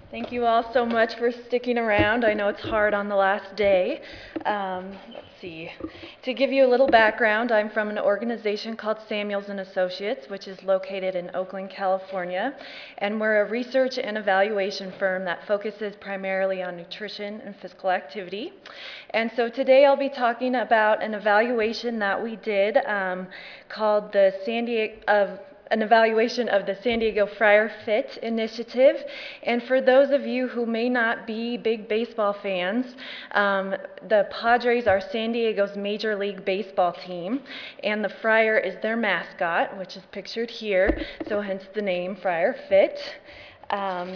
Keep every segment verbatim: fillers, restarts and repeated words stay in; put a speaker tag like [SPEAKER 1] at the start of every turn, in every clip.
[SPEAKER 1] Thank you all so much for sticking around. I know it's hard on the last day. Um, let's see. To give you a little background, I'm from an organization called Samuels and Associates, which is located in Oakland, California, and we're a research and evaluation firm that focuses primarily on nutrition and physical activity. And so today I'll be talking about an evaluation that we did um, called the San Diego of an evaluation of the San Diego Friar Fit Initiative. And for those of you who may not be big baseball fans, um, the Padres are San Diego's Major League Baseball team, and the Friar is their mascot, which is pictured here, so hence the name Friar Fit. Um,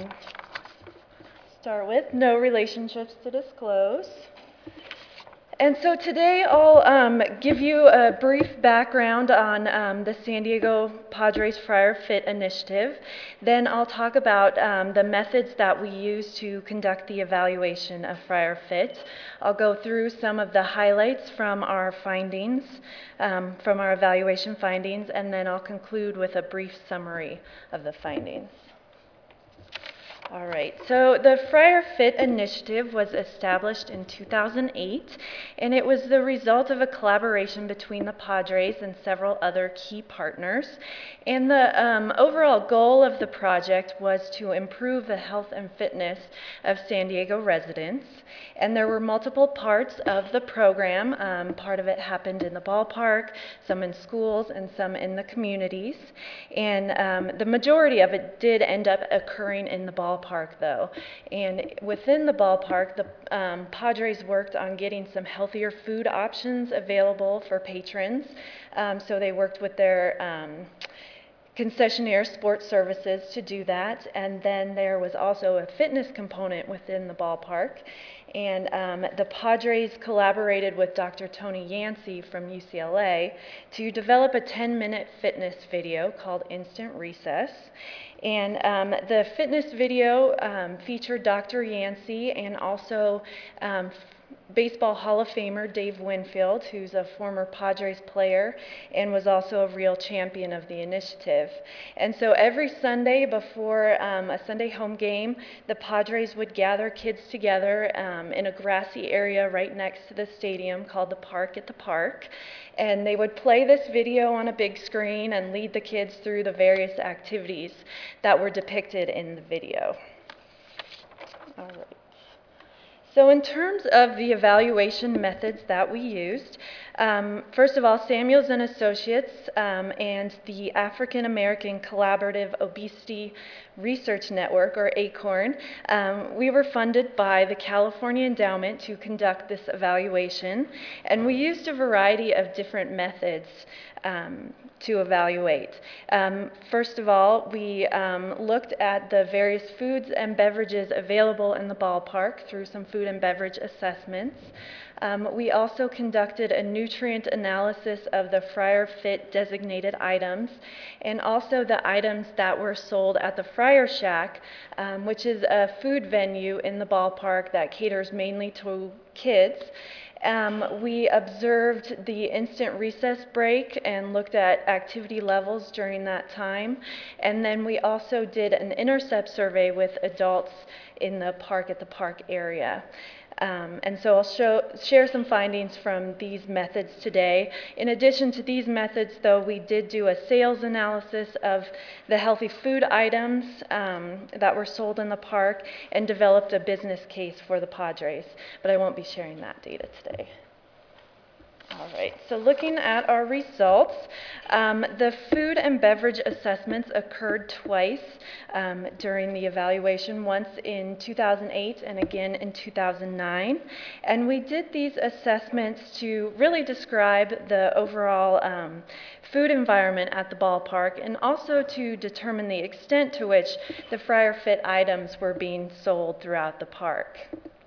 [SPEAKER 1] start with no relationships to disclose. And so today I'll um, give you a brief background on um, the San Diego Padres Friar Fit Initiative. Then I'll talk about um, the methods that we use to conduct the evaluation of Friar Fit. I'll go through some of the highlights from our findings, um, from our evaluation findings, and then I'll conclude with a brief summary of the findings. All right, so the Friar Fit Initiative was established in two thousand eight, and it was the result of a collaboration between the Padres and several other key partners. And the um, overall goal of the project was to improve the health and fitness of San Diego residents. And there were multiple parts of the program. Um, part of it happened in the ballpark, some in schools, and some in the communities. And um, the majority of it did end up occurring in the ballpark. Ballpark, though. And within the ballpark, the um, Padres worked on getting some healthier food options available for patrons. Um, so they worked with their um, concessionaire sports services to do that. And then there was also a fitness component within the ballpark. And um, the Padres collaborated with Doctor Tony Yancey from U C L A to develop a ten-minute fitness video called Instant Recess. And um, the fitness video um, featured Doctor Yancey and also um, Baseball Hall of Famer Dave Winfield, who's a former Padres player and was also a real champion of the initiative. And so every Sunday before um, a Sunday home game, the Padres would gather kids together um, in a grassy area right next to the stadium called the Park at the Park. And they would play this video on a big screen and lead the kids through the various activities that were depicted in the video. All right. So in terms of the evaluation methods that we used, um, first of all, Samuels and Associates um, and the African American Collaborative Obesity Research Network, or ACORN, um, we were funded by the California Endowment to conduct this evaluation, and we used a variety of different methods um, to evaluate. Um, first of all, we um, looked at the various foods and beverages available in the ballpark through some food and beverage assessments. Um, we also conducted a nutrient analysis of the Friar Fit designated items and also the items that were sold at the Friar Shack, um, which is a food venue in the ballpark that caters mainly to kids. Um, we observed the instant recess break and looked at activity levels during that time. And then we also did an intercept survey with adults in the Park at the Park area. Um, and so I'll show, share some findings from these methods today. In addition to these methods, though, we did do a sales analysis of the healthy food items um, that were sold in the park and developed a business case for the Padres, but I won't be sharing that data today. All right, so looking at our results, um, the food and beverage assessments occurred twice um, during the evaluation, once in two thousand eight and again in two thousand nine. And we did these assessments to really describe the overall um, food environment at the ballpark and also to determine the extent to which the Friar Fit items were being sold throughout the park.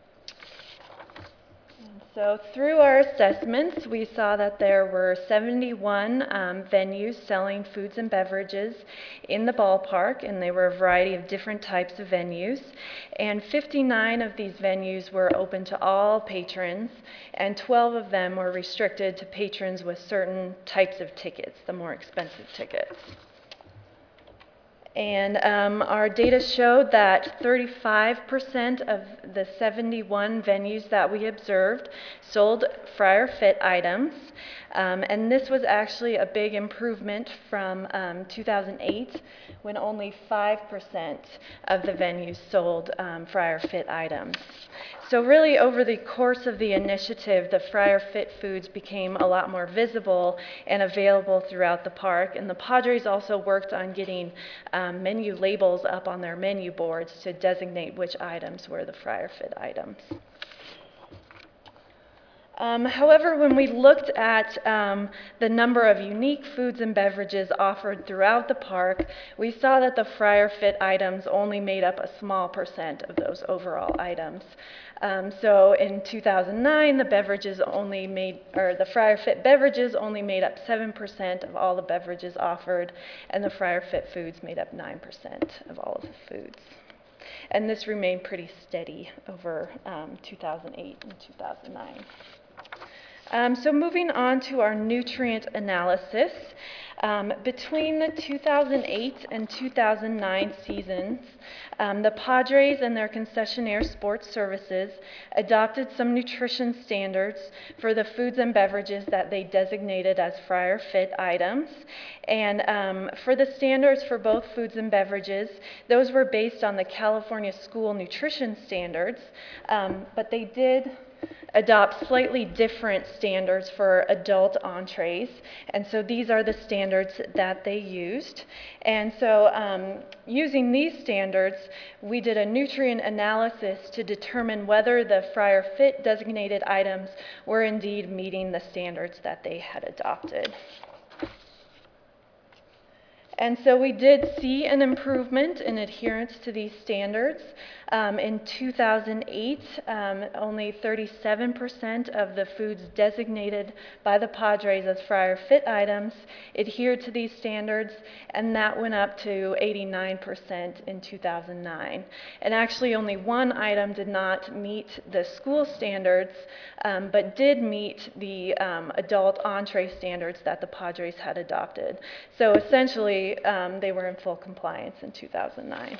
[SPEAKER 1] So through our assessments, we saw that there were seventy-one um, venues selling foods and beverages in the ballpark, and they were a variety of different types of venues. And fifty-nine of these venues were open to all patrons, and twelve of them were restricted to patrons with certain types of tickets, the more expensive tickets. And um, our data showed that thirty-five percent of the seventy-one venues that we observed sold Friar Fit items. Um, and this was actually a big improvement from um, two thousand eight, when only five percent of the venues sold um, Friar Fit items. So really, over the course of the initiative, the Friar Fit foods became a lot more visible and available throughout the park. And the Padres also worked on getting um, menu labels up on their menu boards to designate which items were the Friar Fit items. Um, however, when we looked at um, the number of unique foods and beverages offered throughout the park, we saw that the Friar Fit items only made up a small percent of those overall items. Um, so in two thousand nine, the beverages only made, or the Friar Fit beverages only made up seven percent of all the beverages offered, and the Friar Fit foods made up nine percent of all of the foods. And this remained pretty steady over um, two thousand eight and two thousand nine. Um, so moving on to our nutrient analysis, um, between the two thousand eight and two thousand nine seasons, um, the Padres and their concessionaire sports services adopted some nutrition standards for the foods and beverages that they designated as Friar Fit items. And um, for the standards for both foods and beverages, those were based on the California School Nutrition Standards, um, but they did adopt slightly different standards for adult entrees, and so these are the standards that they used. And so um, using these standards, we did a nutrient analysis to determine whether the Friar Fit designated items were indeed meeting the standards that they had adopted. And so we did see an improvement in adherence to these standards. Um, in two thousand eight, um, only thirty-seven percent of the foods designated by the Padres as Friar Fit items adhered to these standards, and that went up to eighty-nine percent in two thousand nine. And actually only one item did not meet the school standards, um, but did meet the um, adult entree standards that the Padres had adopted. So essentially, Um, they were in full compliance in two thousand nine.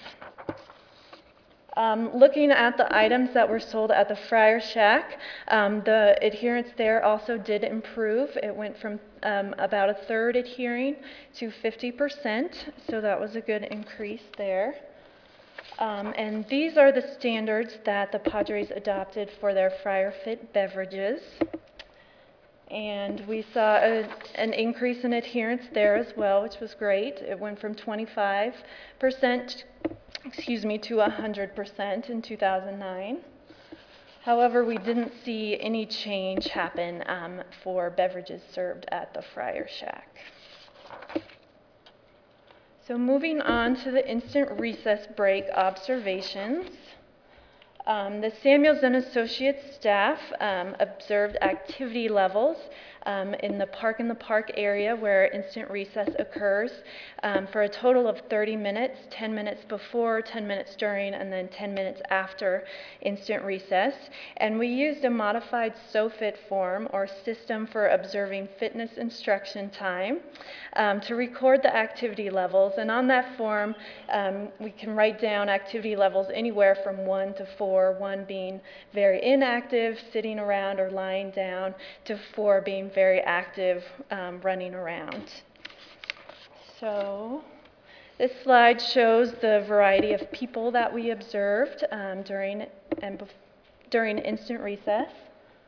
[SPEAKER 1] Um, looking at the items that were sold at the Friar Shack, um, the adherence there also did improve. It went from um, about a third adhering to fifty percent, so that was a good increase there. Um, and these are the standards that the Padres adopted for their Friar Fit beverages. And we saw a, an increase in adherence there as well, which was great. It went from twenty-five percent, excuse me, to one hundred percent in two thousand nine. However, we didn't see any change happen um, for beverages served at the Friar Shack. So moving on to the instant recess break observations. Um, the Samuels and Associates staff um, observed activity levels um, in the Park in the Park area where instant recess occurs um, for a total of thirty minutes, ten minutes before, ten minutes during, and then ten minutes after instant recess. And we used a modified SOFIT form or system for observing fitness instruction time um, to record the activity levels. And on that form, um, we can write down activity levels anywhere from one to four, one being very inactive, sitting around or lying down, to four being very active, um, running around. So this slide shows the variety of people that we observed um, during and bef- during instant recess.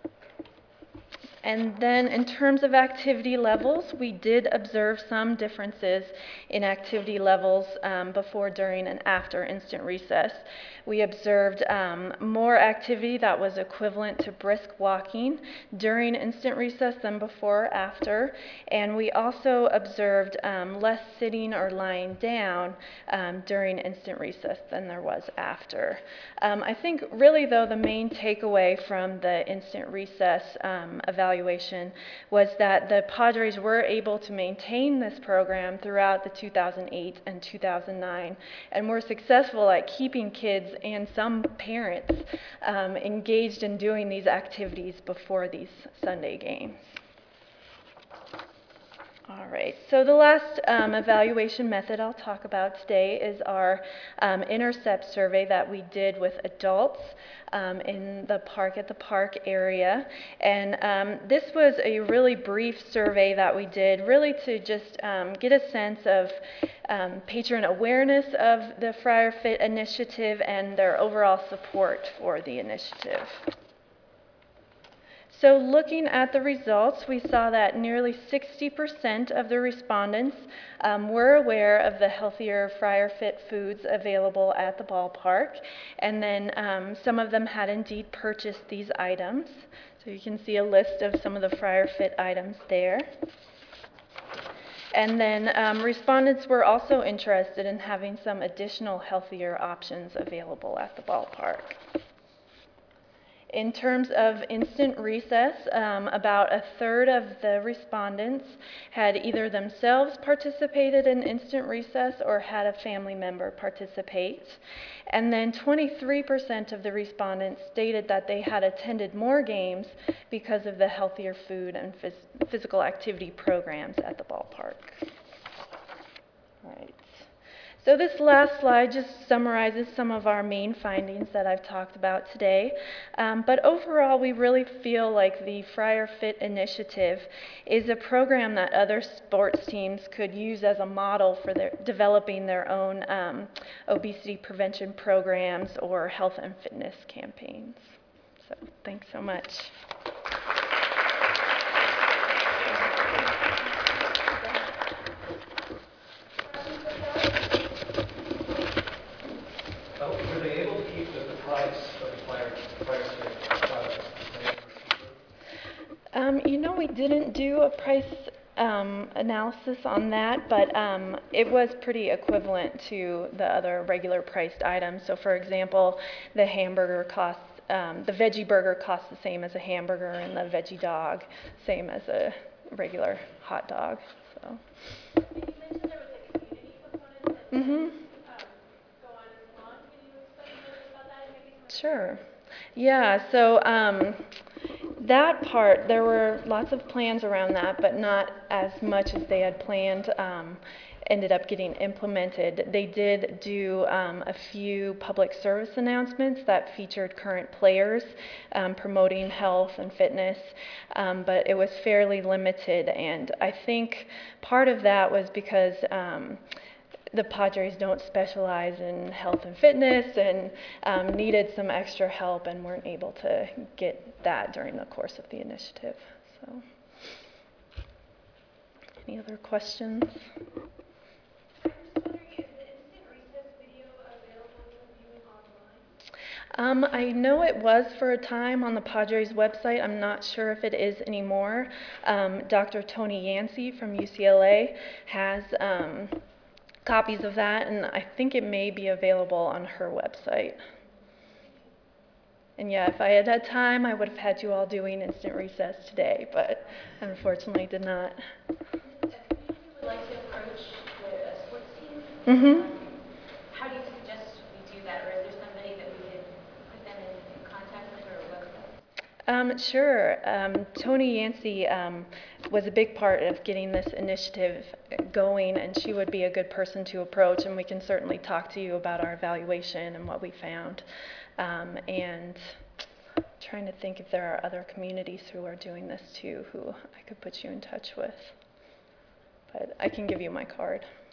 [SPEAKER 1] And then in terms of activity levels, we did observe some differences in activity levels um, before, during, and after instant recess. We observed um, more activity that was equivalent to brisk walking during instant recess than before or after. And we also observed um, less sitting or lying down um, during instant recess than there was after. Um, I think really, though, the main takeaway from the instant recess um, evaluation evaluation was that the Padres were able to maintain this program throughout the two thousand eight and two thousand nine, and were successful at keeping kids and some parents um, engaged in doing these activities before these Sunday games. All right, so the last um, evaluation method I'll talk about today is our um, intercept survey that we did with adults um, in the Park at the Park area. And um, this was a really brief survey that we did, really to just um, get a sense of um, patron awareness of the Friar Fit initiative and their overall support for the initiative. So looking at the results, we saw that nearly sixty percent of the respondents um, were aware of the healthier Friar Fit foods available at the ballpark, and then um, some of them had indeed purchased these items. So you can see a list of some of the Friar Fit items there. And then um, respondents were also interested in having some additional healthier options available at the ballpark. In terms of instant recess, um, about a third of the respondents had either themselves participated in instant recess or had a family member participate. And then twenty-three percent of the respondents stated that they had attended more games because of the healthier food and phys- physical activity programs at the ballpark. All right. So this last slide just summarizes some of our main findings that I've talked about today. Um, but overall, we really feel like the Friar Fit initiative is a program that other sports teams could use as a model for their, developing their own um, obesity prevention programs or health and fitness campaigns. So thanks so much.
[SPEAKER 2] Were they able to keep the, the price of the Friar Fit product the same or cheaper?
[SPEAKER 1] Um, you know, we didn't do a price um, analysis on that, but um, it was pretty equivalent to the other regular priced items. So, for example, the hamburger costs, um, the veggie burger costs the same as a hamburger, and the veggie dog same as a regular hot dog. So.
[SPEAKER 3] And you mentioned there was a community component that
[SPEAKER 1] Mm-hmm.
[SPEAKER 3] um, go on as long. Can you explain a little bit about that and maybe some?
[SPEAKER 1] Sure. Yeah, so um, that part, there were lots of plans around that, but not as much as they had planned um, ended up getting implemented. They did do um, a few public service announcements that featured current players um, promoting health and fitness, um, but it was fairly limited. And I think part of that was because um, the Padres don't specialize in health and fitness and um, needed some extra help and weren't able to get that during the course of the initiative. So, any other questions?
[SPEAKER 3] I'm just wondering, is the instant recess video available for viewing online?
[SPEAKER 1] Um, I know it was for a time on the Padres website. I'm not sure if it is anymore. Um, Doctor Tony Yancey from U C L A has um, copies of that, and I think it may be available on her website. And yeah, if I had had time, I would have had you all doing instant recess today, but unfortunately did not.
[SPEAKER 4] If you would like to approach the uh, sports teams,
[SPEAKER 1] Mm-hmm.
[SPEAKER 4] um, how do you suggest we do that? Or is there somebody that we could put them in, in contact with or a website?
[SPEAKER 1] Um, sure. Um, Tony Yancey um, was a big part of getting this initiative going, and she would be a good person to approach, and we can certainly talk to you about our evaluation and what we found. Um, and trying to think if there are other communities who are doing this too, who I could put you in touch with. But I can give you my card.